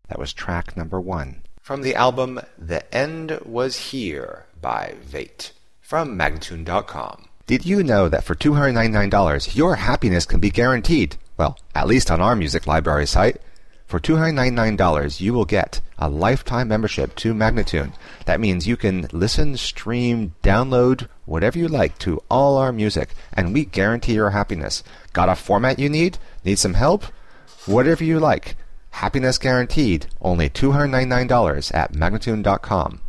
That was track number 1. From the album The End Was Here by Vate from Magnatune.com. Did you know that for $299 your happiness can be guaranteed? Well, at least on our music library site. For $299 you will get a lifetime membership to Magnatune. That means you can listen, stream, download, whatever you like to all our music, and we guarantee your happiness. Got a format you need? Need some help? Whatever you like. Happiness guaranteed. Only $299 at Magnatune.com.